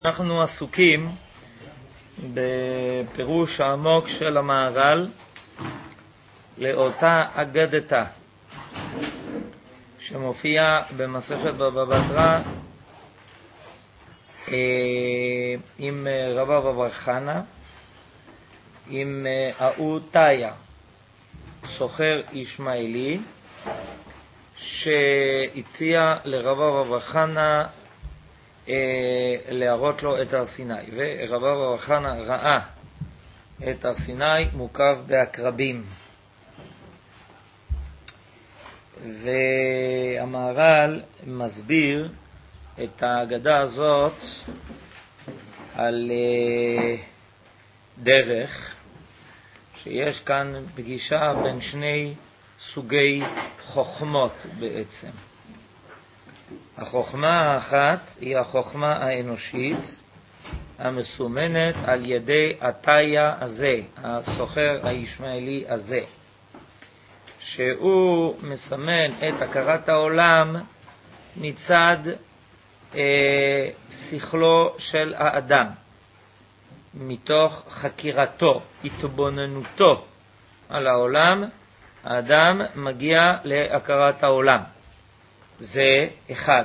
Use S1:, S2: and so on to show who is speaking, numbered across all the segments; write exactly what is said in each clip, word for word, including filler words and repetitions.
S1: אנחנו עסוקים בפירוש העמוק של המהר"ל לאותה אגדתא שמופיע במסכת בבא בתרא עם רבא בר חנא, עם ההוא תיה, סוחר ישמעאלי, שהציע לרבא בר חנא להראות לו את הר סיני, ורבא בר חנא ראה את הר סיני מוקף בעקרבים. והמהר"ל מסביר את האגדה הזאת על דרך שיש כאן פגישה בין שני סוגי חוכמות בעצם. החוכמה האחת היא החוכמה האנושית המסומנת על ידי התיה הזה, הסוחר הישמעאלי הזה, שהוא מסמן את הכרת העולם מצד אה, שכלו של האדם, מתוך חקירתו, התבוננותו על העולם, האדם מגיע להכרת העולם. זה אחד.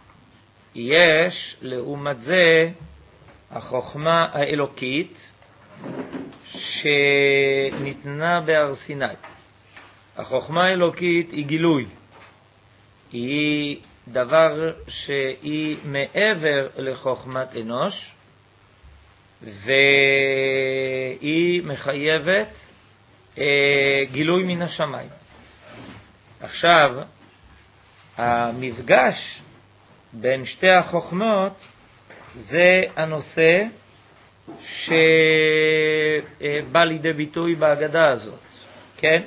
S1: יש לעומת זה החוכמה האלוקית שניתנה בהר סיני. החוכמה האלוקית היא גילוי, היא דבר שהיא מעבר לחוכמת אנוש, והיא מחייבת אה, גילוי מן השמיים. עכשיו, המפגש בין שתי החוכמות זה הנושא שבא לידי ביטוי בהגדה הזאת, כן?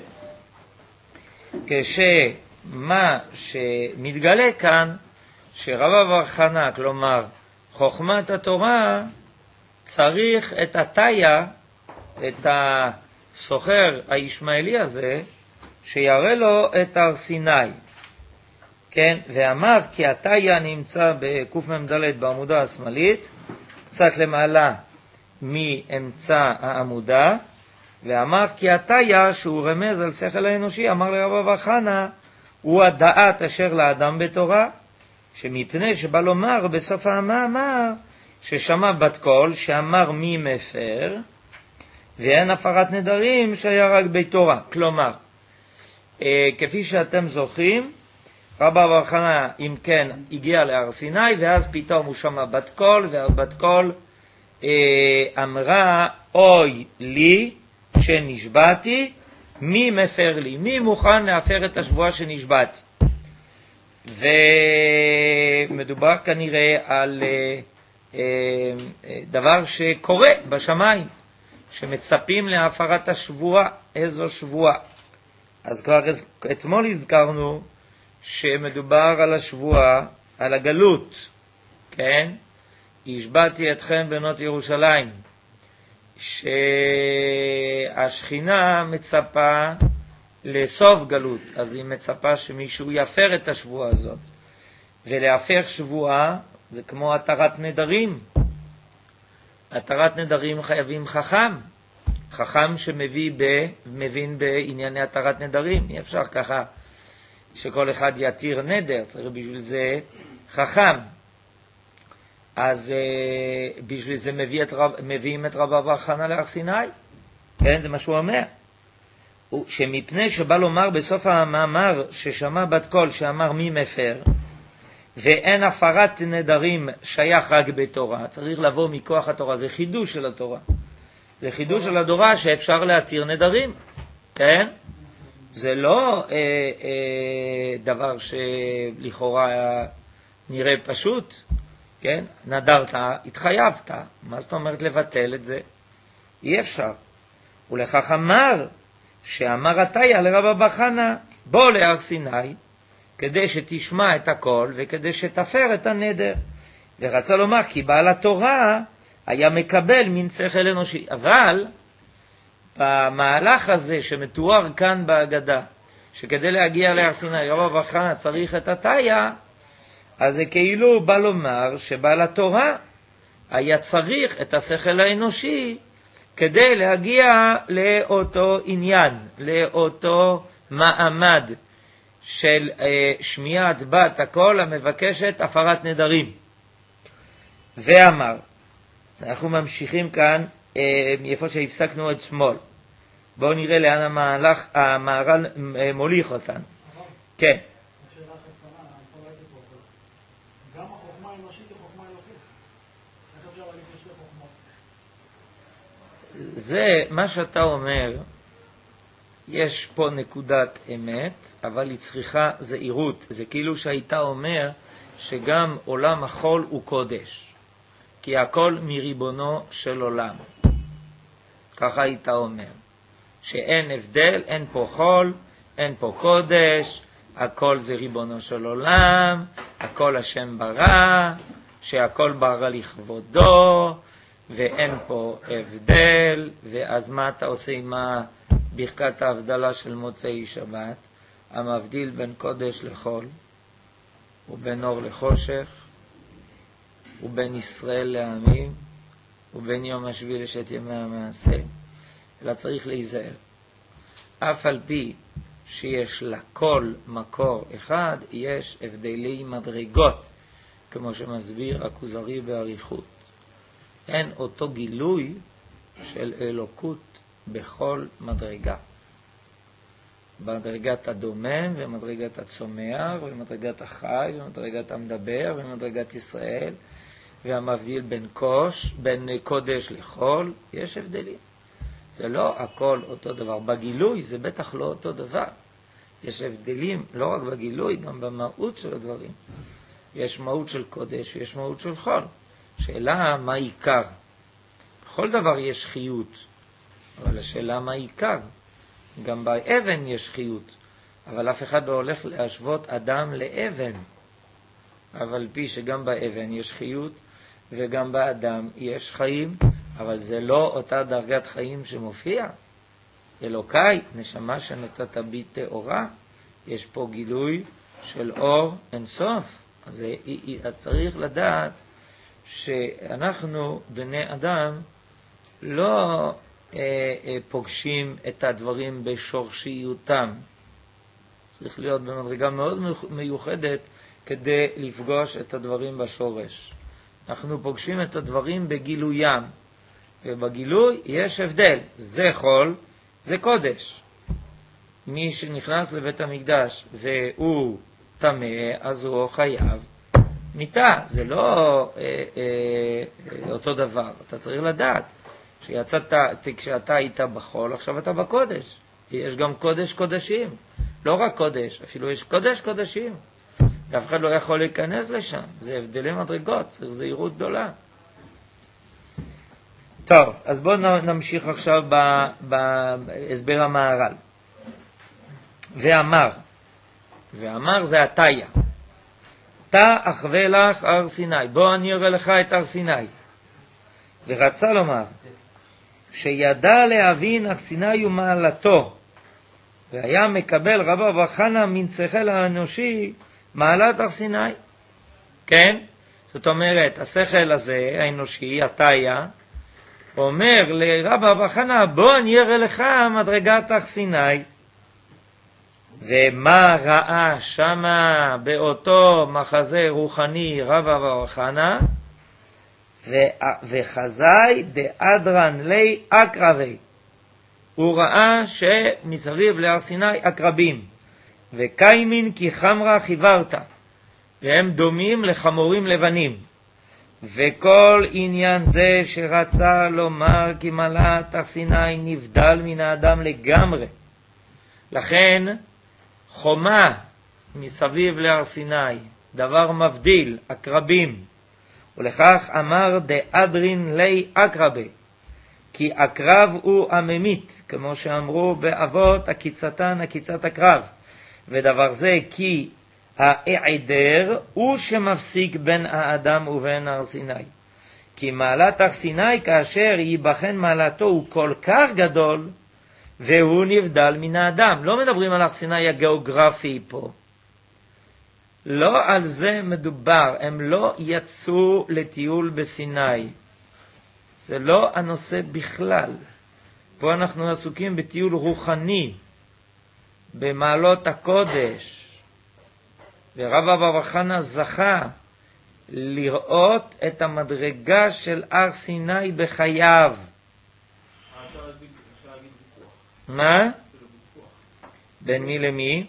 S1: כשמה שמתגלה כאן, שרבא בר חנא, כלומר חוכמת התורה, צריך את התיה, את הסוחר הישמעאלי הזה, שיראה לו את הר סיני. כן, ואמר כי התיה נמצא בקמ"ד בעמודה השמאלית, קצת למעלה מאמצע העמודה, ואמר כי התיה, שהוא רמז על שכל האנושי, אמר לרבא בר חנא, הוא הדעת אשר לאדם בתורה, שמפני שבא לומר בסוף המאמר, ששמע בת קול, שאמר מי מפר, ואין הפרת נדרים שהיה רק בתורה. כלומר, כפי שאתם זוכרים, רבא בר חנא אם כן הגיע להר סיני, ואז פתאום הוא שמע בת קול, והבת קול אה, אמרה אוי לי שנשבעתי, מי מפר לי, מי מוכן להפר את השבועה שנשבעתי. ומדובר כנראה על אה, אה, דבר שקורה בשמיים, שמצפים להפרת השבועה. איזו שבועה? אז כבר אתמול הזכרנו שמדובר על השבועה, על הגלות, כן? השבעתי אתכם בנות ירושלים, שהשכינה מצפה לסוף גלות, אז היא מצפה שמישהו יפר את השבועה הזאת. ולהפר שבועה זה כמו התרת נדרים. התרת נדרים חייבים חכם, חכם שמביא ב, מבין בענייני התרת נדרים. אי אפשר ככה שכל אחד יתיר נדר, צריך בשביל זה חכם. אז uh, בשביל זה מביא את רב, מביאים את רבא בר חנא להר סיני. כן, זה מה שהוא אומר. שמפני שבא לומר בסוף המאמר ששמע בת קול שאמר מי מפר, ואין הפרת נדרים שייך רק בתורה, צריך לבוא מכוח התורה, זה חידוש של התורה. זה חידוש של התורה שאפשר להתיר נדרים, כן? זה לא אה, אה, דבר שלכאורה נראה פשוט, כן? נדרת, התחייבת. מה זאת אומרת לבטל את זה? אי אפשר. ולכך אמר, שאמר התיה לרבא בר חנא, בוא להר סיני, כדי שתשמע את הכל וכדי שתפר את הנדר. ורצה לומר כי בעל התורה היה מקבל מן שכל אנושי. אבל במהלך הזה שמתואר כאן בהגדה, שכדי להגיע להר סיני רבא בר חנא צריך את התיה, אז זה כאילו בא לומר שבעל התורה היה צריך את השכל האנושי כדי להגיע לאותו עניין, לאותו מעמד של אה, שמיעת בת הקול המבקשת הפרת נדרים. ואמר, אנחנו ממשיכים כאן אה, מאיפה שהפסקנו אתמול. בואו נראה לאן המהלך, המהר"ל אה, מוליך אותנו. כן.
S2: גם החוכמה האנושית היא חוכמה אלוקית. איך אפשר להגיד שיש לי חוכמה?
S1: זה מה שאתה אומר, יש פה נקודת אמת, אבל היא צריכה זהירות. זה כאילו שהיית אומר שגם עולם החול הוא קודש, כי הכל מריבונו של עולם. ככה היית אומר, שאין הבדל, אין פה חול, אין פה קודש, הכל זה ריבונו של עולם, הכל השם ברא, שהכל ברא לכבודו, ואין פה הבדל. ואז מה אתה עושה עם ברכת ההבדלה של מוצאי שבת? המבדיל בין קודש לחול, ובין אור לחושך, ובין ישראל לעמים, ובין יום השביעי לשת ימי המעשה. אלא צריך להיזהר. אף על פי שיש לכל מקור אחד, יש הבדלי מדרגות, כמו שמסביר הכוזרי בעריכות. אין אותו גילוי של אלוקות בכל מדרגה. במדרגת הדומם ומדרגת הצומח ומדרגת החי ומדרגת המדבר ומדרגת ישראל, והמבדיל בין קוש, בין קודש לחול, יש הבדלים. זה לא הכל אותו דבר. בגילוי זה בטח לא אותו דבר. יש הבדלים לא רק בגילוי, גם במהות של הדברים. יש מהות של קודש ויש מהות של חול. שאלה מה עיקר. בכל דבר יש חיות, אבל השאלה מה עיקר. גם באבן יש חיות, אבל אף אחד לא הולך להשוות אדם לאבן. אבל פי שגם באבן יש חיות וגם באדם יש חיים, אבל זה לא אותה דרגת חיים שמופיע. אלוקי, נשמה שנתת בי תאורה, יש פה גילוי של אור אינסוף. אז צריך לדעת שאנחנו בני אדם לא אה, אה, פוגשים את הדברים בשורשיותם. צריך להיות במדרגה מאוד מיוחדת כדי לפגוש את הדברים בשורש. אנחנו פוגשים את הדברים בגילוים, ובגילוי יש הבדל. זה חול, זה קודש. מי שנכנס לבית המקדש והוא טמא, אז הוא חייב מיתה. זה לא אה, אה, אותו דבר. אתה צריך לדעת שיצאת, כשאתה היית בחול, עכשיו אתה בקודש. יש גם קודש קודשים, לא רק קודש, אפילו יש קודש קודשים. אף אחד לא יכול להיכנס לשם. זה הבדלי מדרגות, צריך זהירות גדולה. טוב, אז בואו נמשיך עכשיו בהסבר המהר"ל. ואמר, ואמר זה התיה. תה אחווה לך הר סיני. בוא אני אראה לך את הר סיני. ורצה לומר, שידע להבין הר סיני ומעלתו, והיה מקבל רבא בר חנא מן שכל האנושי מעלת הר סיני. כן? זאת אומרת, השכל הזה, האנושי, התיה, אומר לרבא בר חנא, בוא אני אראה לך מדרגת הר סיני. ומה ראה שמה באותו מחזה רוחני רבא בר חנא? וחזאי דאדרן לי אקרבי. הוא ראה שמסביב להר סיני אקרבים, וקיימין כי חמרה חיוורתה, והם דומים לחמורים לבנים. וכל עניין זה שרצה לומר כי מעלת הר סיני נבדל מן האדם לגמרי. לכן חומה מסביב להר סיני, דבר מבדיל, אקרבים, ולכך אמר דאדרין לי אקרבי, כי אקרב הוא הממית, כמו שאמרו באבות הקיצתן הקיצת אקרב. ודבר זה כי העדר הוא שמפסיק בין האדם ובין הר סיני. כי מעלת הר סיני כאשר ייבחן מעלתו הוא כל כך גדול, והוא נבדל מן האדם. לא מדברים על הר סיני הגיאוגרפי פה. לא על זה מדובר. הם לא יצאו לטיול בסיני. זה לא הנושא בכלל. פה אנחנו עסוקים בטיול רוחני, במעלות הקודש. ורב אבא חנה זכה לראות את המדרגה של הר סיני בחייו. מה? בין מי למי?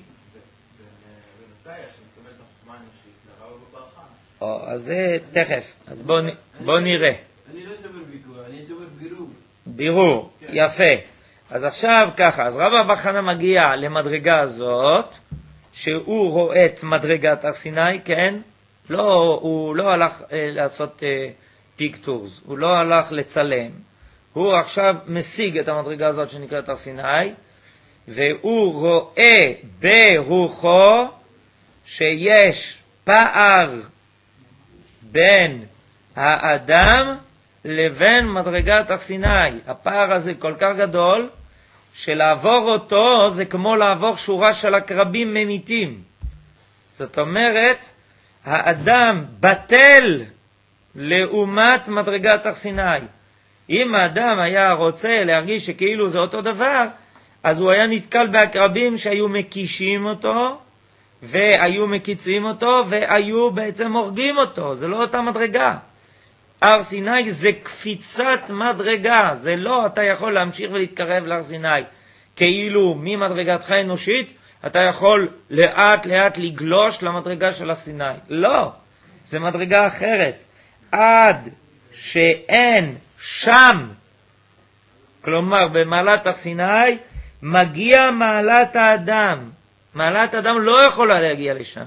S1: או, אז זה תכף. אז בואו בוא נראה.
S3: אני לא אדבר ויכוח, אני אדבר בירור.
S1: בירור, יפה. אז עכשיו ככה, אז רב אבא חנה מגיע למדרגה הזאת, שהוא רואה את מדרגת הר סיני, כן? לא, הוא לא הלך אה, לעשות אה, פיקטורס, הוא לא הלך לצלם. הוא עכשיו משיג את המדרגה הזאת שנקראת הר סיני, והוא רואה ברוחו שיש פער בין האדם לבין מדרגת הר סיני. הפער הזה כל כך גדול, שלעבור אותו זה כמו לעבור שורה של עקרבים ממיתים. זאת אומרת, האדם בטל לעומת מדרגת הר סיני. אם האדם היה רוצה להרגיש שכאילו זה אותו דבר, אז הוא היה נתקל בעקרבים שהיו מקישים אותו, והיו מקיצים אותו, והיו בעצם הורגים אותו. זה לא אותה מדרגה. הר סיני זה קפיצת מדרגה. זה לא אתה יכול להמשיך ולהתקרב להר סיני. כאילו ממדרגתך האנושית, אתה יכול לאט לאט לגלוש למדרגה של הר סיני. לא, זה מדרגה אחרת. עד שאין שם, כלומר במעלת הר סיני, מגיע מעלת האדם. מעלת האדם לא יכולה להגיע לשם.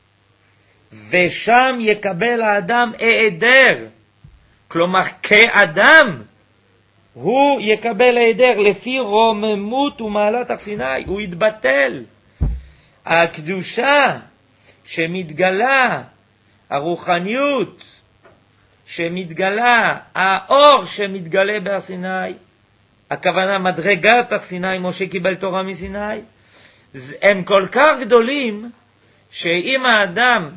S1: ושם יקבל האדם העדר. כלומר, כאדם, הוא יקבל העדר לפי רוממות ומעלת הר סיני. הוא יתבטל. הקדושה שמתגלה, הרוחניות שמתגלה, האור שמתגלה בהר סיני, הכוונה מדרגת הר סיני, משה קיבל תורה מסיני, הם כל כך גדולים, שאם האדם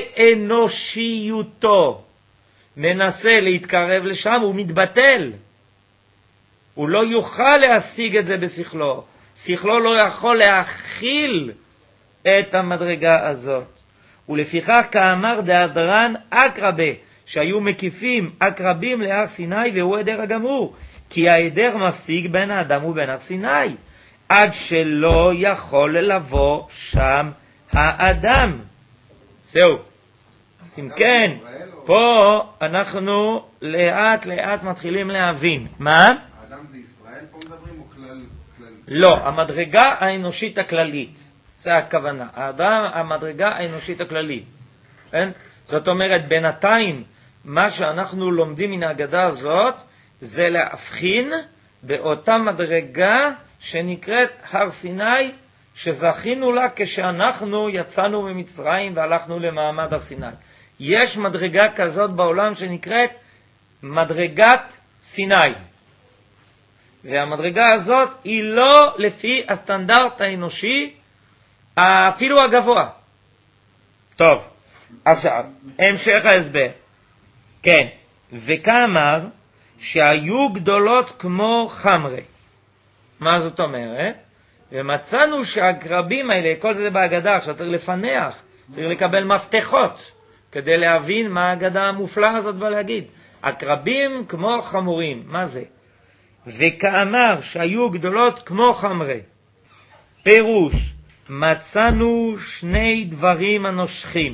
S1: באנושיותו מנסה להתקרב לשם, הוא מתבטל. הוא לא יוכל להשיג את זה בשכלו. שכלו לא יכול להכיל את המדרגה הזאת. ולפיכך כאמר דהדרן אקרבה, שהיו מקיפים אקרבים להר סיני, והוא העדר הגמור. כי העדר מפסיק בין האדם ובין הר סיני, עד שלא יכול לבוא שם האדם. זהו. אז אם כן, פה אנחנו לאט לאט מתחילים להבין. מה?
S4: האדם זה ישראל פה מדברים או כלל?
S1: לא, המדרגה האנושית הכללית. זה הכוונה. האדם, המדרגה האנושית הכללית. כן? זאת אומרת, בינתיים, מה שאנחנו לומדים מן ההגדה הזאת, זה להבחין באותה מדרגה שנקראת הר סיני, שזכינו לה כשאנחנו יצאנו ממצרים והלכנו למעמד הר סיני. יש מדרגה כזאת בעולם שנקראת מדרגת סיני. והמדרגה הזאת היא לא לפי הסטנדרט האנושי, אפילו הגבוה. טוב, עכשיו, המשך ההסבר. כן, וכאמר שהיו גדולות כמו חמרי. מה זאת אומרת? ומצאנו שהקרבים האלה, כל זה בהגדה, עכשיו צריך לפנח, צריך לקבל מפתחות, כדי להבין מה ההגדה המופלאה הזאת בא להגיד. הקרבים כמו חמורים, מה זה? וכאמר שהיו גדולות כמו חמרי. פירוש, מצאנו שני דברים הנושכים.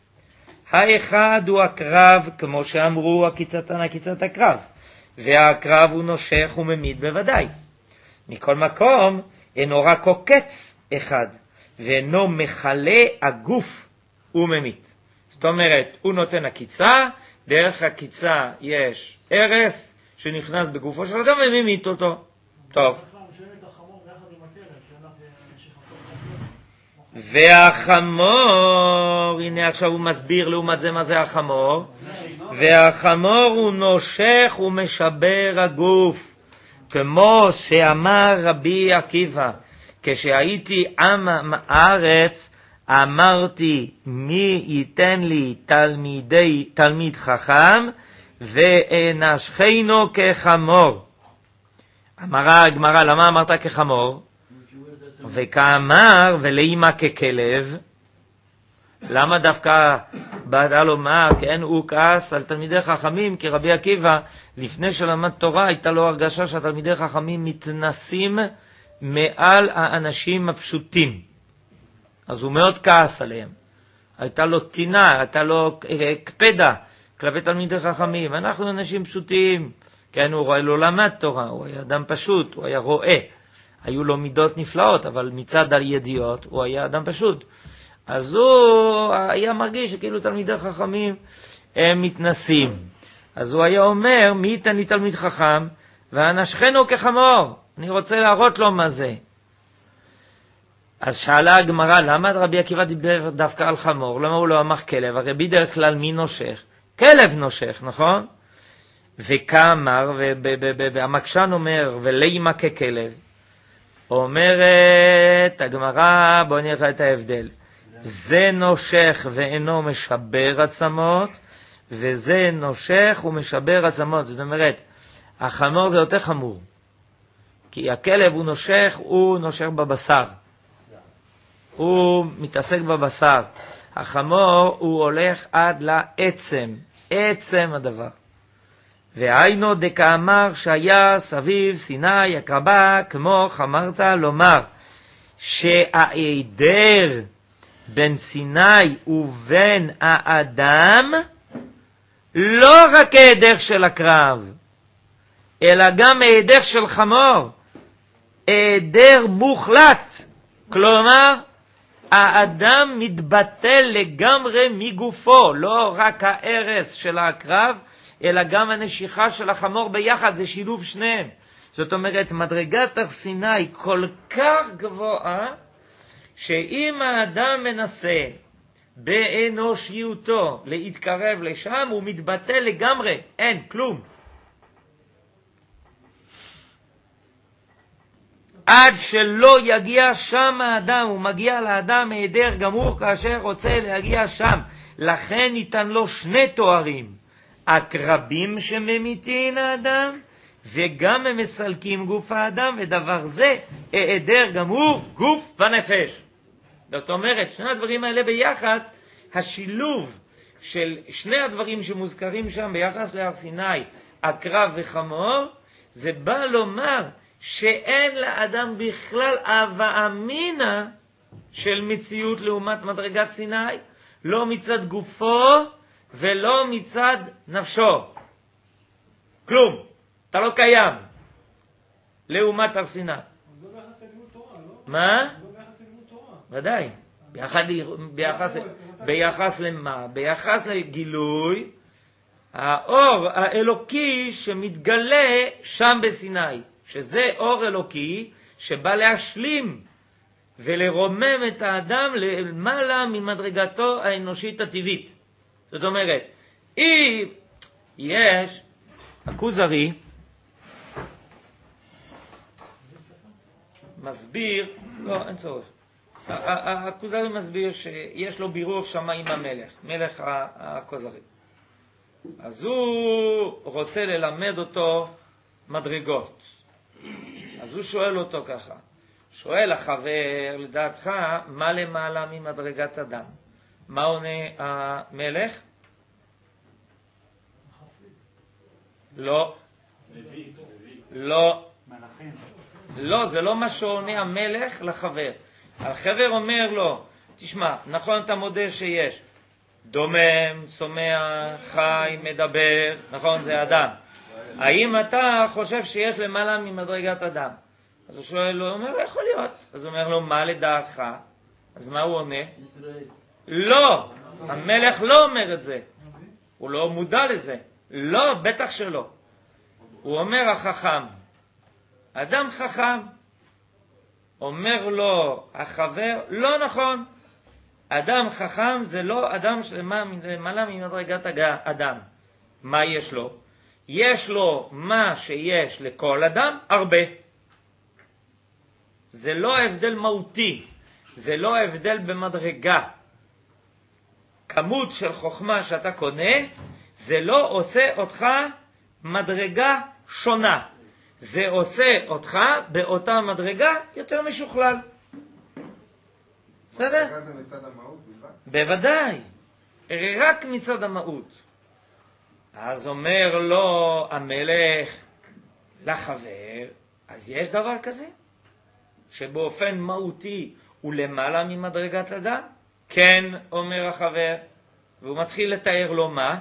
S1: האחד הוא הקרב, כמו שאמרו, הקיצתן הקיצת הקרב. והקרב הוא נושך וממית בוודאי. מכל מקום, אינו רק עוקץ אחד, ואינו מחלה הגוף וממית. זאת אומרת, הוא נותן הקיצה, דרך הקיצה יש ערס שנכנס בגופו של אדם וממית אותו. טוב. והחמור, הנה עכשיו הוא מסביר לעומת זה מה זה החמור. והחמור הוא נושך ומשבר הגוף. כמו שאמר רבי עקיבא, כשהייתי עם הארץ, אמרתי מי ייתן לי תלמידי, תלמיד חכם, ואנשכנו כחמור. אמרה הגמרא, למה אמרת כחמור? וכאמר ולאמא ככלב. למה דווקא בא לומר, כן, הוא כעס על תלמידי חכמים, כי רבי עקיבא, לפני שלמד תורה, הייתה לו הרגשה שהתלמידי חכמים מתנסים מעל האנשים הפשוטים. אז הוא מאוד כעס עליהם. הייתה לו תינה, הייתה לו קפדה כלפי תלמידי חכמים. אנחנו אנשים פשוטים, כן, הוא לא למד תורה, הוא היה אדם פשוט, הוא היה רואה. היו לו מידות נפלאות, אבל מצד הידיעות הוא היה אדם פשוט. אז הוא היה מרגיש שכאילו תלמידי חכמים הם מתנסים. אז הוא היה אומר, מי ייתן לי תלמיד חכם? ואנשכנו כחמור. אני רוצה להראות לו מה זה. אז שאלה הגמרא, למה רבי עקיבא דיבר דווקא על חמור? למה הוא לא אמר כלב? הרי בדרך כלל מי נושך? כלב נושך, נכון? וכאמר, והמקשן אומר, ולאמא ככלב. אומרת הגמרא, בואו נראה את ההבדל. זה נושך ואינו משבר עצמות, וזה נושך ומשבר עצמות. זאת אומרת, החמור זה יותר חמור. כי הכלב הוא נושך, הוא נושך בבשר. הוא מתעסק בבשר. החמור הוא הולך עד לעצם, עצם הדבר. והיינו דקאמר שהיה סביב סיני הקרבה, כמו חמרת לומר, שהעדר בין סיני ובין האדם, לא רק העדר של הקרב, אלא גם העדר של חמור, העדר מוחלט. כלומר, האדם מתבטל לגמרי מגופו, לא רק הערס של הקרב, אלא גם הנשיכה של החמור ביחד, זה שילוב שניהם. זאת אומרת, מדרגת הר סיני כל כך גבוהה, שאם האדם מנסה באנושיותו להתקרב לשם, הוא מתבטל לגמרי, אין, כלום. עד שלא יגיע שם האדם, הוא מגיע לאדם היעדר גמור כאשר רוצה להגיע שם. לכן ניתן לו שני תוארים, הקרבים שממיתין האדם, וגם הם מסלקים גוף האדם, ודבר זה היעדר גמור גוף ונפש. זאת אומרת, שני הדברים האלה ביחד, השילוב של שני הדברים שמוזכרים שם ביחס להר סיני, הקרב וחמור, זה בא לומר שאין לאדם בכלל הווה אמינה של מציאות לעומת מדרגת סיני, לא מצד גופו ולא מצד נפשו. כלום, אתה לא קיים לעומת הר סיני.
S2: זה לא ביחס ללימוד תורה, לא?
S1: מה?
S2: זה לא ביחס ללימוד תורה.
S1: ודאי. ביחס, ביחס למה? ביחס לגילוי האור האלוקי שמתגלה שם בסיני, שזה אור אלוקי שבא להשלים ולרומם את האדם למעלה ממדרגתו האנושית הטבעית. זאת אומרת, אם יש הכוזרי מסביר, לא, אין צורך. הכוזרי מסביר שיש לו בירור שמה עם המלך, מלך הכוזרי. אז הוא רוצה ללמד אותו מדרגות. אז הוא שואל אותו ככה, שואל החבר, לדעתך, מה למעלה ממדרגת אדם? מה עונה המלך? לא. לא. לא, זה לא מה שעונה המלך לחבר. החבר אומר לו, תשמע, נכון אתה מודה שיש דומם, צומח, חי, מדבר, נכון זה אדם. האם אתה חושב שיש למעלה ממדרגת אדם? אז הוא שואל לו, הוא אומר, יכול להיות. אז הוא אומר לו, מה לדעתך? אז מה הוא עונה?
S3: ישראל.
S1: לא, המלך לא אומר את זה. הוא לא מודע לזה. לא, בטח שלא. הוא אומר החכם. אדם חכם. אומר לו החבר, לא נכון. אדם חכם זה לא אדם שלמעלה ממדרגת אדם. מה יש לו? יש לו מה שיש לכל אדם, הרבה. זה לא הבדל מהותי. זה לא הבדל במדרגה. כמות של חוכמה שאתה קונה, זה לא עושה אותך מדרגה שונה. זה עושה אותך באותה מדרגה יותר משוכלל. בסדר?
S4: מדרגה זה מצד המהות בלבד?
S1: בוודאי. רק מצד המהות. אז אומר לו המלך לחבר, אז יש דבר כזה? שבאופן מהותי הוא למעלה ממדרגת אדם? כן, אומר החבר. והוא מתחיל לתאר לו מה?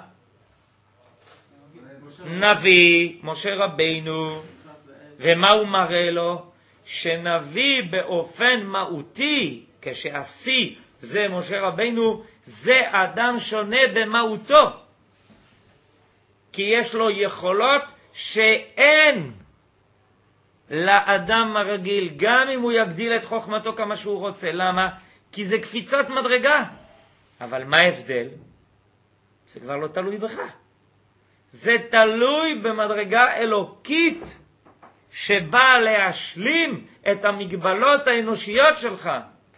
S1: נביא, משה רבינו. ומה הוא מראה לו? שנביא באופן מהותי, כשעשי זה משה רבינו, זה אדם שונה במהותו. כי יש לו יכולות שאין לאדם הרגיל, גם אם הוא יגדיל את חוכמתו כמה שהוא רוצה. למה? כי זה קפיצת מדרגה. אבל מה ההבדל? זה כבר לא תלוי בך. זה תלוי במדרגה אלוקית שבאה להשלים את המגבלות האנושיות שלך.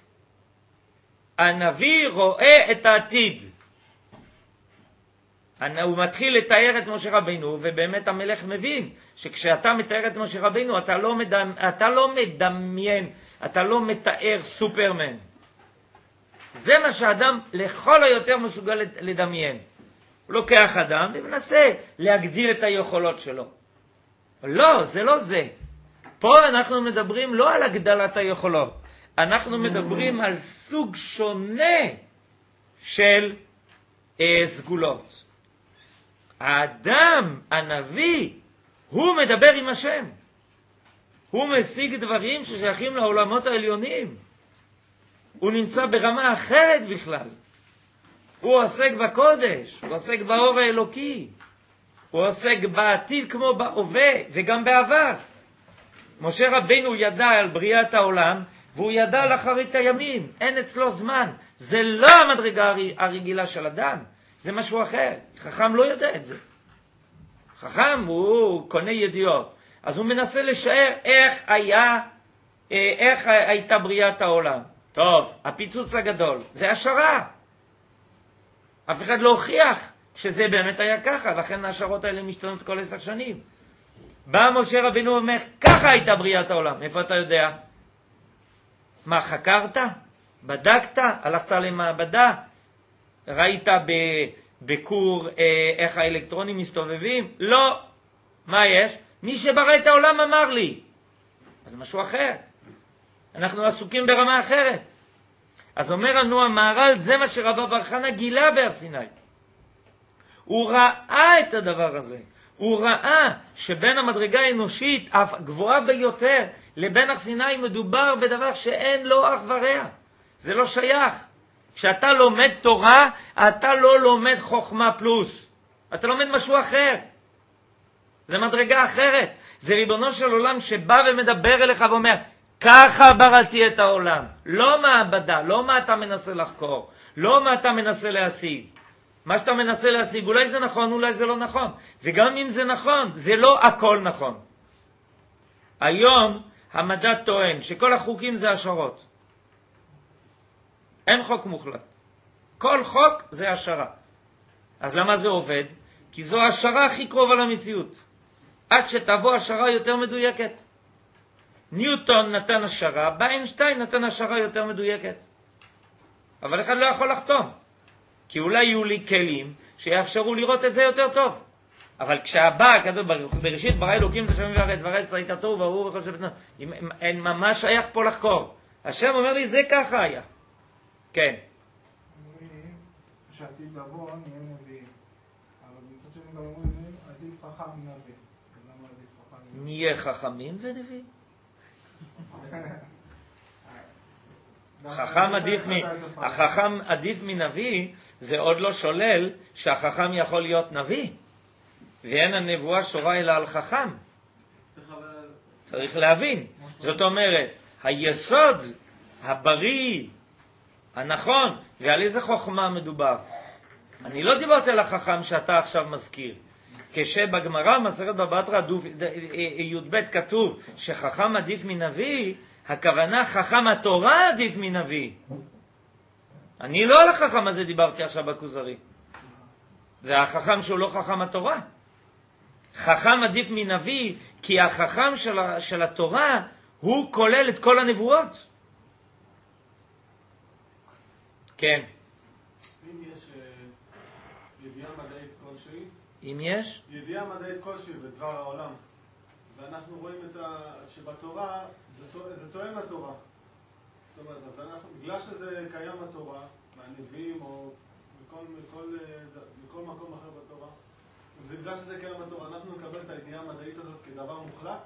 S1: הנביא רואה את העתיד. הוא מתחיל לתאר את משה רבינו, ובאמת המלך מבין שכשאתה מתאר את משה רבינו, אתה לא, מדמ... אתה לא מדמיין, אתה לא מתאר סופרמן. זה מה שאדם לכל היותר מסוגל לדמיין. הוא לוקח אדם ומנסה להגדיל את היכולות שלו. לא, זה לא זה. פה אנחנו מדברים לא על הגדלת היכולות. אנחנו מדברים על סוג שונה של אה, סגולות. האדם, הנביא, הוא מדבר עם השם. הוא משיג דברים ששייכים לעולמות העליונים. הוא נמצא ברמה אחרת בכלל. הוא עוסק בקודש, הוא עוסק באור האלוקי. הוא עוסק בעתיד כמו בהווה וגם בעבר. משה רבינו ידע על בריאת העולם, והוא ידע לאחרית הימים. אין אצלו זמן. זה לא המדרגה הרגילה של אדם. זה משהו אחר. חכם לא יודע את זה. חכם הוא קונה ידיעות. אז הוא מנסה לשער איך היה, איך הייתה בריאת העולם. טוב, הפיצוץ הגדול, זה השערה. אף אחד לא הוכיח שזה באמת היה ככה, לכן השערות האלה משתנות כל עשר שנים. בא משה רבינו ואומר, ככה הייתה בריאת העולם. איפה אתה יודע? מה, חקרת? בדקת? הלכת למעבדה? ראית בקור אה, איך האלקטרונים מסתובבים? לא. מה יש? מי שברא את העולם אמר לי. אז משהו אחר. אנחנו עסוקים ברמה אחרת. אז אומר לנו המהר"ל, זה מה שרבא בר חנא גילה בהר סיני. הוא ראה את הדבר הזה. הוא ראה שבין המדרגה האנושית הגבוהה ביותר לבין הר סיני מדובר בדבר שאין לו אח ורע. זה לא שייך. כשאתה לומד תורה, אתה לא לומד חוכמה פלוס. אתה לומד משהו אחר. זה מדרגה אחרת. זה ריבונו של עולם שבא ומדבר אליך ואומר, ככה בראתי את העולם. לא מעבדה, לא מה אתה מנסה לחקור, לא מה אתה מנסה להשיג. מה שאתה מנסה להשיג, אולי זה נכון, אולי זה לא נכון. וגם אם זה נכון, זה לא הכל נכון. היום המדע טוען שכל החוקים זה השערות. אין חוק מוחלט. כל חוק זה השערה. אז למה זה עובד? כי זו השערה הכי קרובה למציאות. עד שתבוא השערה יותר מדויקת. ניוטון נתן השערה, באיינשטיין נתן השערה יותר מדויקת. אבל אחד לא יכול לחתום. כי אולי יהיו לי כלים שיאפשרו לראות את זה יותר טוב. אבל כשהבא, כתוב, בראשית ברא אלוקים את השמיים והארץ, והארץ ראית תוהו ובוהו וכל שבטנו, אין ממש שייך פה לחקור. השם אומר לי, זה ככה היה. כן.
S2: שעתיד לבוא, נהיה נביאים. אבל מצד שני גם אומרים, עדיף חכם נביא. למה עדיף חכם נביא?
S1: נהיה חכמים ונביאים. חכם עדיף מ... החכם עדיף מנביא, זה עוד לא שולל שהחכם יכול להיות נביא. ואין הנבואה שורה אלא על חכם. צריך להבין. זאת אומרת, היסוד הבריא, הנכון, ועל איזה חוכמה מדובר. אני לא דיברתי על החכם שאתה עכשיו מזכיר. כשבגמרא, מסכת בבא בתרא י"ב כתוב שחכם עדיף מנביא, הכוונה חכם התורה עדיף מנביא. אני לא על החכם הזה דיברתי עכשיו בכוזרי. זה החכם שהוא לא חכם התורה. חכם עדיף מנביא, כי החכם של, ה, של התורה הוא כולל את כל הנבואות. כן.
S2: אם יש uh, ידיעה מדעית כלשהי,
S1: אם יש?
S2: ידיעה מדעית כלשהי בדבר העולם, ואנחנו רואים את ה... שבתורה זה, זה תואם לתורה. זאת אומרת, אז אנחנו, בגלל שזה קיים בתורה, מהנביאים או בכל, בכל, בכל מקום אחר בתורה, זה בגלל שזה קיים בתורה, אנחנו נקבל את הידיעה המדעית הזאת כדבר מוחלט?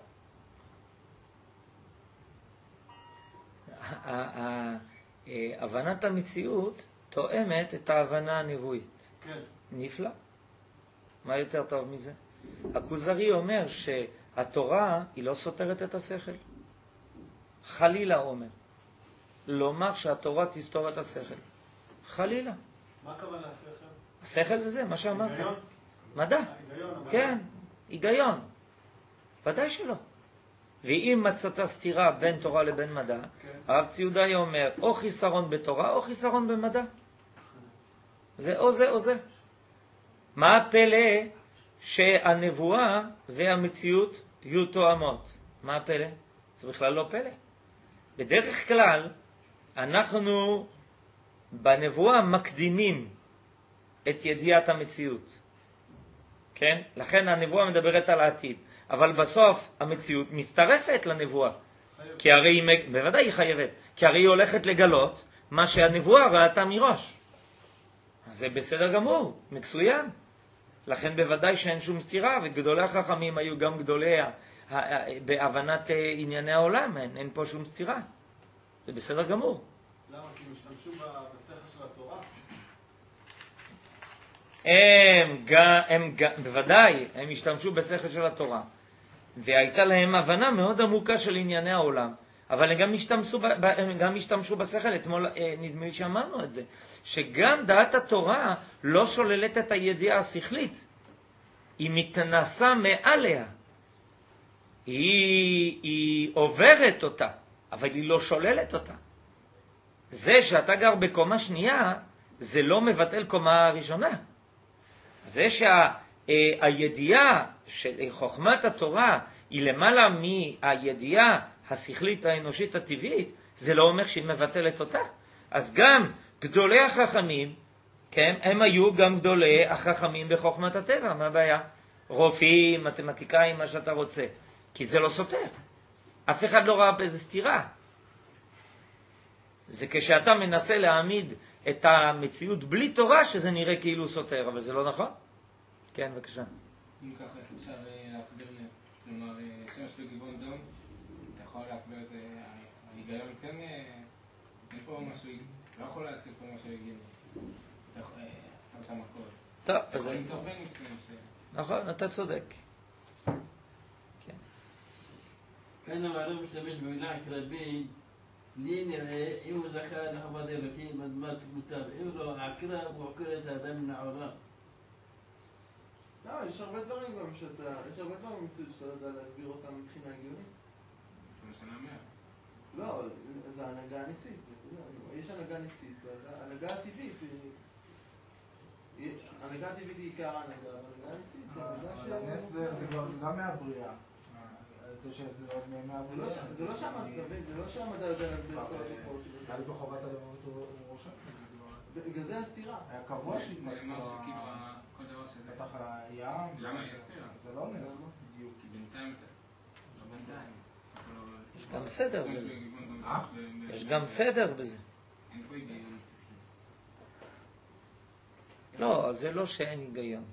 S1: הבנת המציאות תואמת את ההבנה הנבואית.
S2: כן.
S1: נפלא. מה יותר טוב מזה? הכוזרי אומר שהתורה היא לא סותרת את השכל. חלילה אומר. לומר שהתורה תסתור את השכל. חלילה.
S2: מה הכוונה השכל?
S1: השכל זה זה, מה שאמרת.
S2: היגיון?
S1: מדע.
S2: היגיון,
S1: כן, היגיון. ודאי שלא. ואם מצאת סתירה בין תורה לבין מדע,
S2: כן.
S1: הרב ציודאי אומר, או חיסרון בתורה או חיסרון במדע. זה או זה או זה. מה הפלא שהנבואה והמציאות יהיו תואמות? מה הפלא? זה בכלל לא פלא. בדרך כלל אנחנו בנבואה מקדימים את ידיעת המציאות. כן? לכן הנבואה מדברת על העתיד. אבל בסוף המציאות מצטרפת לנבואה.
S2: חייבת.
S1: כי הרי היא, בוודאי היא חייבת, כי הרי היא הולכת לגלות מה שהנבואה ראתה מראש. אז זה בסדר גמור, מצוין. לכן בוודאי שאין שום סתירה, וגדולי החכמים היו גם גדולי ה- ה- בהבנת ענייני העולם, אין, אין פה שום סתירה. זה בסדר גמור.
S2: למה? כי משתמשו בשכל של התורה?
S1: הם, גם, הם, גם, בוודאי, הם השתמשו בשכל של התורה. והייתה להם הבנה מאוד עמוקה של ענייני העולם. אבל הם גם השתמשו, ב, הם גם השתמשו בשכל. אתמול נדמה לי שאמרנו את זה. שגם דעת התורה לא שוללת את הידיעה השכלית. היא מתנסה מעליה. היא, היא עוברת אותה, אבל היא לא שוללת אותה. זה שאתה גר בקומה שנייה, זה לא מבטל קומה ראשונה. זה שהידיעה של חוכמת התורה היא למעלה מהידיעה השכלית האנושית הטבעית, זה לא אומר שהיא מבטלת אותה. אז גם גדולי החכמים, כן, הם היו גם גדולי החכמים בחוכמת הטבע. מה הבעיה? רופאים, מתמטיקאים, מה שאתה רוצה. כי זה לא סותר. אף אחד לא ראה באיזה סתירה. זה כשאתה מנסה להעמיד את המציאות בלי תורה, שזה נראה כאילו סותר, אבל זה לא נכון. כן, בבקשה.
S5: אם ככה אפשר להסביר נס, כלומר, שמש בגבעון דום, אתה יכול להסביר את זה, ההיגיון כן, אין פה משהו, לא יכול להציב פה משהו הגיוני. אתה יכול לעשות את המקור.
S1: טוב,
S5: אתה
S1: אז...
S5: יכול למצוא בין ניסויים ש...
S1: נכון, אתה צודק. כן.
S3: כאן המערב משתמש במילה עקרבי, לי נראה, אם הוא זכה לכבוד אלוקים, אז מה תמותיו? אם לא, עקרב הוא עוקר את האדם מן העולם.
S6: לא, יש הרבה דברים גם שאתה, יש הרבה דברים במציאות שאתה יודע להסביר אותם מבחינה הגיונית.
S5: כמו שאני אומר.
S6: לא, זה הנהגה הניסית. יש הנהגה ניסית, והנהגה הטבעית היא... הנהגה הטבעית היא עיקר ההנהגה, אבל הנהגה הניסית היא הנהגה ש...
S2: אבל הנס זה כבר גם מהבריאה. זה שזה עוד מהבריאה.
S6: זה לא שהמדע, זה לא שהמדע יודע להסביר את כל התופעות שלו.
S2: היה לי בחובת הלמות הוא רושם.
S6: בגלל זה הסתירה.
S2: היה קבוע שהתמקדו.
S5: נאמר שכאילו כל דבר שזה...
S2: בטח הים.
S5: למה היא הסתירה?
S2: זה לא נס. בדיוק.
S5: כי בינתיים אתה... לא בינתיים.
S1: יש גם סדר בזה.
S2: אה?
S1: יש גם סדר בזה.
S5: אין פה היגיון.
S1: לא, זה לא שאין היגיון.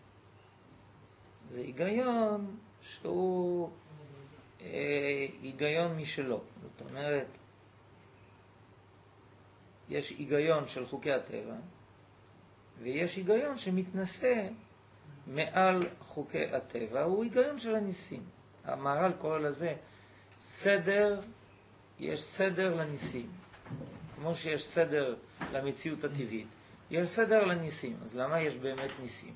S1: זה היגיון שהוא אה, היגיון משלו. זאת אומרת, יש היגיון של חוקי הטבע, ויש היגיון שמתנשא מעל חוקי הטבע, הוא היגיון של הניסים. המהר"ל קורא לזה סדר, יש סדר לניסים. כמו שיש סדר למציאות הטבעית, יש סדר לניסים. אז למה יש באמת ניסים?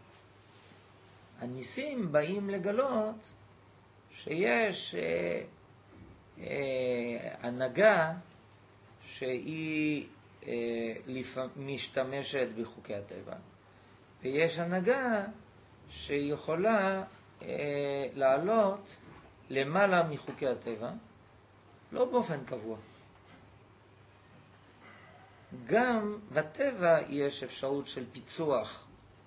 S1: הניסים באים לגלות שיש אה, אה, הנהגה שהיא אה, לפ... משתמשת בחוקי הטבע, ויש הנהגה שיכולה אה, לעלות למעלה מחוקי הטבע, לא באופן קבוע. גם בטבע יש אפשרות של פיצוח.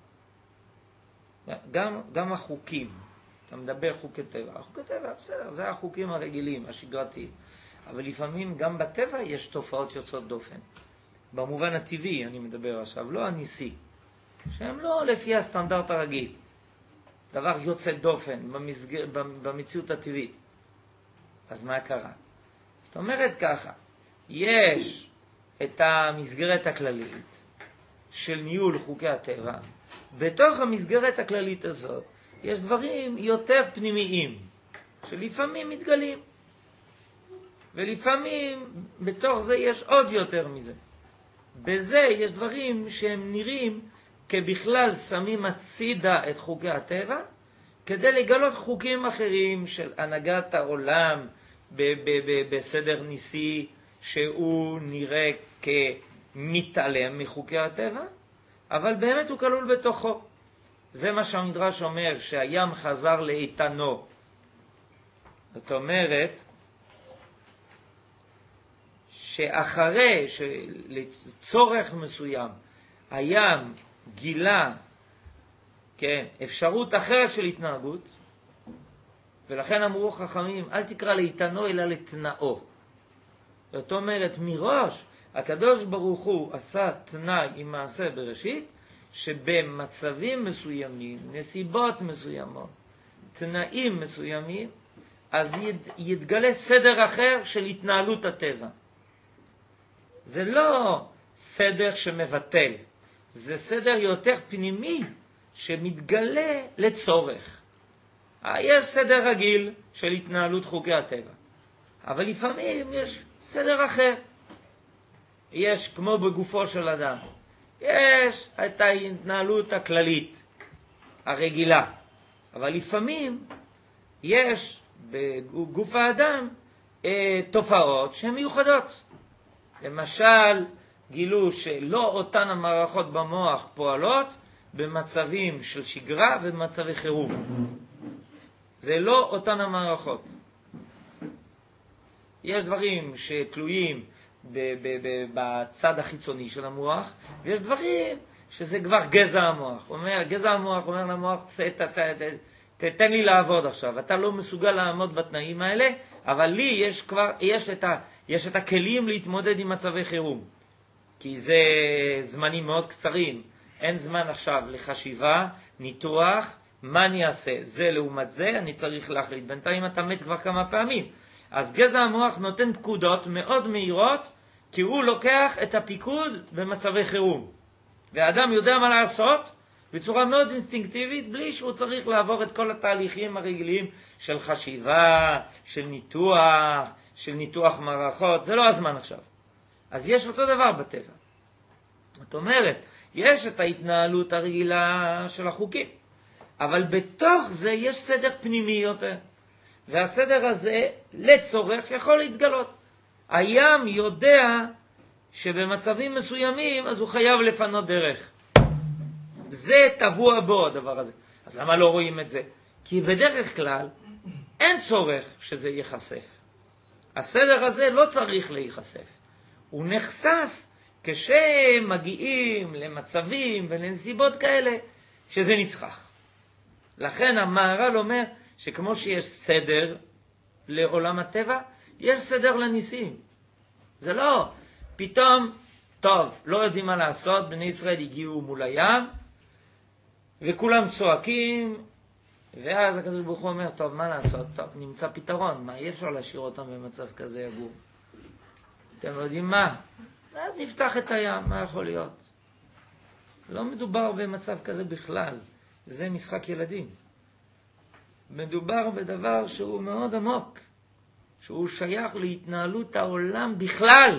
S1: גם, גם החוקים, אתה מדבר חוקי טבע, חוקי טבע, בסדר, זה החוקים הרגילים, השגרתיים. אבל לפעמים גם בטבע יש תופעות יוצאות דופן. במובן הטבעי אני מדבר עכשיו, לא הניסי. שהם לא לפי הסטנדרט הרגיל. דבר יוצא דופן במסגר, במציאות הטבעית. אז מה קרה? זאת אומרת ככה, יש את המסגרת הכללית של ניהול חוקי הטבע. בתוך המסגרת הכללית הזאת יש דברים יותר פנימיים שלפעמים מתגלים. ולפעמים בתוך זה יש עוד יותר מזה. בזה יש דברים שהם נראים כבכלל שמים הצידה את חוקי הטבע, כדי לגלות חוקים אחרים של הנהגת העולם ב- ב- ב- בסדר ניסי, שהוא נראה כמתעלם מחוקי הטבע, אבל באמת הוא כלול בתוכו. זה מה שהמדרש אומר, שהים חזר לאיתנו. זאת אומרת, שאחרי שלצורך מסוים הים גילה, כן, אפשרות אחרת של התנהגות, ולכן אמרו חכמים, אל תקרא לאיתנו אלא לתנאו. זאת אומרת, מראש הקדוש ברוך הוא עשה תנאי עם מעשה בראשית, שבמצבים מסוימים, נסיבות מסוימות, תנאים מסוימים, אז יתגלה סדר אחר של התנהלות הטבע. זה לא סדר שמבטל, זה סדר יותר פנימי שמתגלה לצורך. יש סדר רגיל של התנהלות חוקי הטבע, אבל לפעמים יש סדר אחר. יש כמו בגופו של אדם, יש את ההתנהלות הכללית, הרגילה, אבל לפעמים יש בגוף האדם אה, תופעות שהן מיוחדות. למשל, גילו שלא אותן המערכות במוח פועלות במצבים של שגרה ובמצבי חירום. זה לא אותן המערכות. יש דברים שתלויים ב- ב- ב- בצד החיצוני של המוח, ויש דברים שזה כבר גזע המוח. אומר, גזע המוח אומר למוח, ת, ת, ת, ת, תן לי לעבוד עכשיו. אתה לא מסוגל לעמוד בתנאים האלה, אבל לי יש כבר, יש את, ה, יש את הכלים להתמודד עם מצבי חירום. כי זה זמנים מאוד קצרים. אין זמן עכשיו לחשיבה, ניתוח, מה אני אעשה? זה לעומת זה, אני צריך להחליט. בינתיים אתה מת כבר כמה פעמים. אז גזע המוח נותן פקודות מאוד מהירות, כי הוא לוקח את הפיקוד במצבי חירום. והאדם יודע מה לעשות בצורה מאוד אינסטינקטיבית, בלי שהוא צריך לעבור את כל התהליכים הרגילים של חשיבה, של ניתוח, של ניתוח מערכות. זה לא הזמן עכשיו. אז יש אותו דבר בטבע. זאת אומרת, יש את ההתנהלות הרגילה של החוקים, אבל בתוך זה יש סדר פנימי יותר. והסדר הזה לצורך יכול להתגלות. הים יודע שבמצבים מסוימים אז הוא חייב לפנות דרך. זה טבוע בו הדבר הזה. אז למה לא רואים את זה? כי בדרך כלל אין צורך שזה ייחשף. הסדר הזה לא צריך להיחשף. הוא נחשף כשמגיעים למצבים ולנסיבות כאלה שזה נצחך. לכן המהר"ל אומר שכמו שיש סדר לעולם הטבע, יש סדר לניסים. זה לא, פתאום, טוב, לא יודעים מה לעשות, בני ישראל הגיעו מול הים, וכולם צועקים, ואז הקדוש ברוך הוא אומר, טוב, מה לעשות? טוב, נמצא פתרון, מה, אי אפשר להשאיר אותם במצב כזה יגור. אתם לא יודעים מה? ואז נפתח את הים, מה יכול להיות? לא מדובר במצב כזה בכלל, זה משחק ילדים. מדובר בדבר שהוא מאוד עמוק, שהוא שייך להתנהלות העולם בכלל,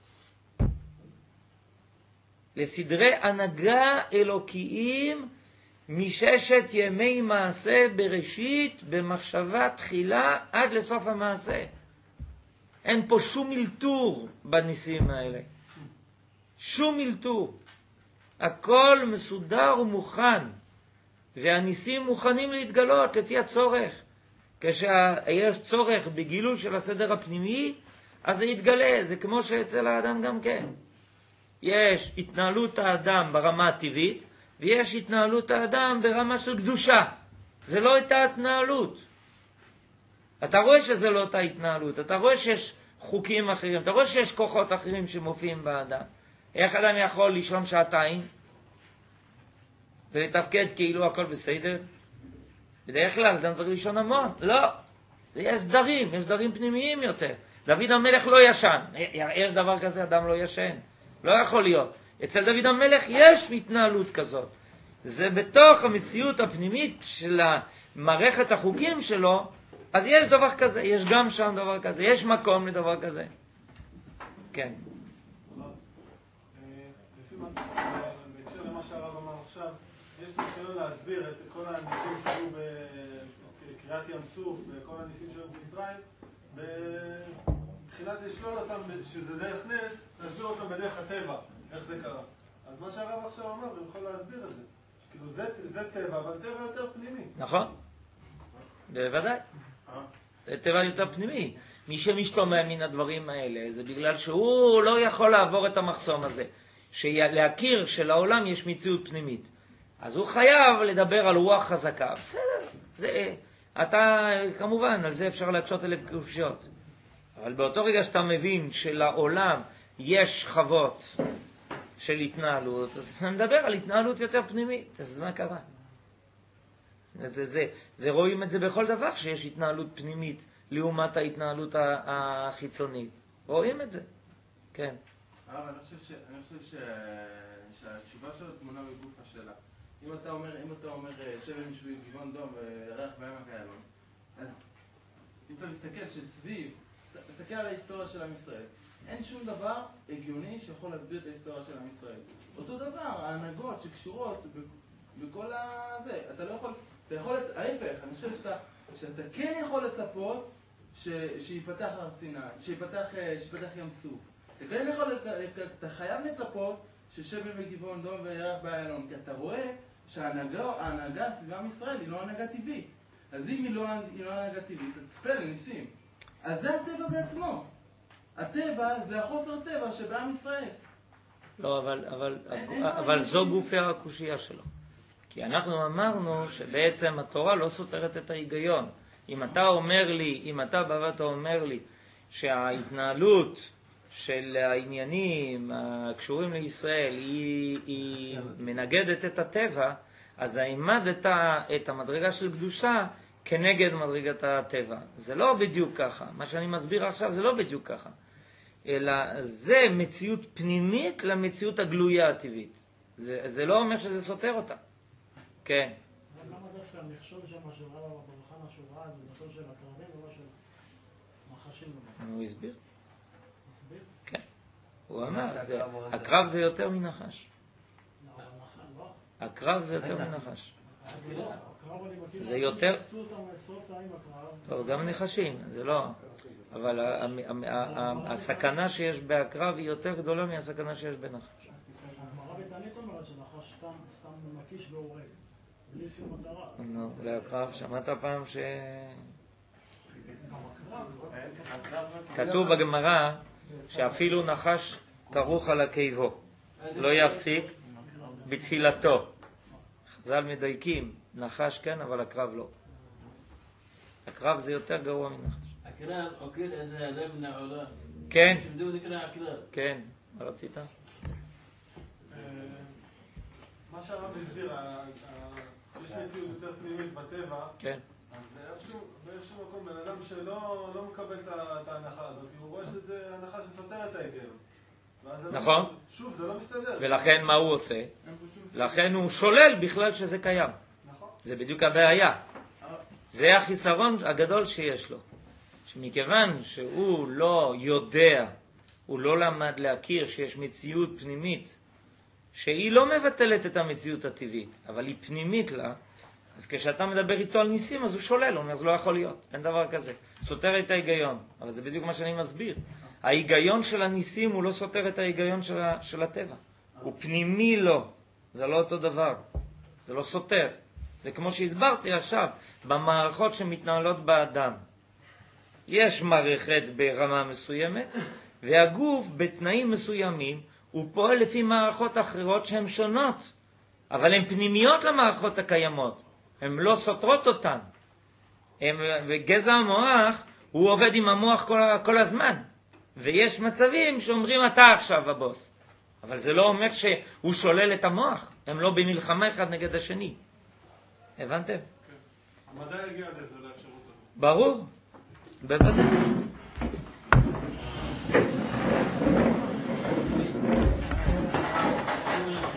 S1: לסדרי הנהגה אלוקיים מששת ימי מעשה בראשית, במחשבה תחילה עד לסוף המעשה. אין פה שום מלתור בניסים האלה. שום מלתור. הכל מסודר ומוכן, והניסים מוכנים להתגלות לפי הצורך. כשיש צורך בגילוי של הסדר הפנימי, אז זה יתגלה, זה כמו שאצל האדם גם כן. יש התנהלות האדם ברמה הטבעית, ויש התנהלות האדם ברמה של קדושה. זה לא אותה התנהלות. אתה רואה שזה לא אותה התנהלות, אתה רואה שיש חוקים אחרים, אתה רואה שיש כוחות אחרים שמופיעים באדם. איך אדם יכול לישון שעתיים ולתפקד כאילו הכל בסדר? בדרך כלל אדם צריך לישון המון. לא, יש סדרים, יש סדרים פנימיים יותר. דוד המלך לא ישן. יש דבר כזה, אדם לא ישן. לא יכול להיות. אצל דוד המלך יש התנהלות כזאת. זה בתוך המציאות הפנימית של מערכת החוקים שלו, אז יש דבר כזה, יש גם שם דבר כזה, יש מקום לדבר כזה. כן.
S2: לפי מה, בהקשר למה שהרב אמר עכשיו, יש ניסיון להסביר את כל הניסים שהיו בקריאת ים סוף, וכל הניסים שהיו במצרים, מבחינת לשלול אותם, שזה דרך נס, להסביר אותם בדרך הטבע, איך זה קרה. אז מה שהרב עכשיו אמר, הוא יכול להסביר את זה. כאילו זה, זה טבע, אבל טבע יותר פנימי.
S1: נכון. בוודאי. זה טבע יותר פנימי. מי שמשתומע מן הדברים האלה, זה בגלל שהוא לא יכול לעבור את המחסום הזה. שלהכיר שלעולם יש מציאות פנימית. אז הוא חייב לדבר על רוח חזקה. בסדר. זה, אתה, כמובן, על זה אפשר להקשות אלף קושיות. אבל באותו רגע שאתה מבין שלעולם יש שכבות של התנהלות, אז אני מדבר על התנהלות יותר פנימית. אז מה קרה? זה, זה, זה רואים את זה בכל דבר שיש התנהלות פנימית לעומת ההתנהלות החיצונית. רואים את זה. כן.
S6: אבל אני חושב, ש... אני חושב ש... שהתשובה שלו תמונה בגוף השאלה. אם אתה אומר, אם אתה אומר שבי משביב גבעון דום וירח בעמק איילון, אז אם אתה מסתכל שסביב, מסתכל על ההיסטוריה של עם ישראל, אין שום דבר הגיוני שיכול להסביר את ההיסטוריה של עם ישראל. אותו דבר, ההנהגות שקשורות בכל הזה, אתה לא יכול, אתה יכול, ההפך, אני חושב שאתה, שאתה כן יכול לצפות ש... שיפתח הר סיני, שיפתח, שיפתח ים סוף. אתה כן יכול, אתה חייב לצפות ששבי בגבעון דום וירח באיילון, כי אתה רואה שההנהגה סביב עם ישראל היא לא הנהגה טבעית. אז אם היא לא, היא לא הנהגה טבעית, תצפה לניסים. אז זה הטבע בעצמו. הטבע זה החוסר טבע שבעם ישראל.
S1: לא, אבל, אבל, אבל זו גופי הקושייה שלו. כי אנחנו אמרנו שבעצם התורה לא סותרת את ההיגיון. אם אתה אומר לי, אם אתה בא ואתה אומר לי שההתנהלות של העניינים הקשורים לישראל היא, היא מנגדת את הטבע, אז העמדת את המדרגה של קדושה כנגד מדרגת הטבע. זה לא בדיוק ככה. מה שאני מסביר עכשיו זה לא בדיוק ככה. אלא זה מציאות פנימית למציאות הגלויה הטבעית. זה, זה לא אומר שזה סותר אותה. כן.
S7: למה דווקא המכשול שם שורה במחנה השורה זה מכשול של הקרבים ולא של מחשים?
S1: הוא הסביר.
S7: הסביר?
S1: כן. הוא אמר, הקרב זה יותר מנחש. הקרב זה יותר מנחש. זה יותר... טוב, גם נחשים, זה לא... אבל הסכנה שיש בהקרב היא יותר גדולה מהסכנה שיש בנחש.
S7: הגמרא בתענית אומרת שנחש סתם מקיש והורג, בלי שום מטרה.
S1: נו, להקרב, שמעת פעם ש... כתוב בגמרא שאפילו נחש כרוך על הקיבו, לא יפסיק בתפילתו. חז"ל מדייקים, נחש כן, אבל הקרב לא. הקרב זה יותר גרוע מנחש.
S3: הקרב עוקר את האדם מן העולם.
S1: כן.
S3: שמדו נקרא הקרב.
S1: כן, מה רצית?
S2: מה שהרב הסביר, יש מציאות יותר פנימית בטבע,
S1: כן.
S2: אז באיזשהו מקום בן אדם שלא מקבל את ההנחה הזאת, הוא רואה שזה הנחה שסותר את ההיגיון.
S1: נכון.
S2: שוב, זה לא מסתדר.
S1: ולכן מה הוא עושה? לכן הוא שולל בכלל שזה קיים.
S2: נכון.
S1: זה בדיוק הבעיה. זה החיסרון הגדול שיש לו. שמכיוון שהוא לא יודע, הוא לא למד להכיר שיש מציאות פנימית, שהיא לא מבטלת את המציאות הטבעית, אבל היא פנימית לה, אז כשאתה מדבר איתו על ניסים, אז הוא שולל, הוא אומר, זה לא יכול להיות, אין דבר כזה. סותר את ההיגיון, אבל זה בדיוק מה שאני מסביר. ההיגיון של הניסים הוא לא סותר את ההיגיון של, ה, של הטבע. הוא פנימי לו. זה לא אותו דבר, זה לא סותר. זה כמו שהסברתי עכשיו, במערכות שמתנהלות באדם. יש מערכת ברמה מסוימת, והגוף בתנאים מסוימים, הוא פועל לפי מערכות אחרות שהן שונות, אבל הן פנימיות למערכות הקיימות, הן לא סותרות אותן. הם, וגזע המוח, הוא עובד עם המוח כל, כל הזמן. ויש מצבים שאומרים, אתה עכשיו הבוס. אבל זה לא אומר שהוא שולל את המוח. הם לא במלחמה אחד נגד השני. הבנתם?
S2: המדע יגיע לזה, לאפשרות הזאת.
S1: ברור. בוודאי.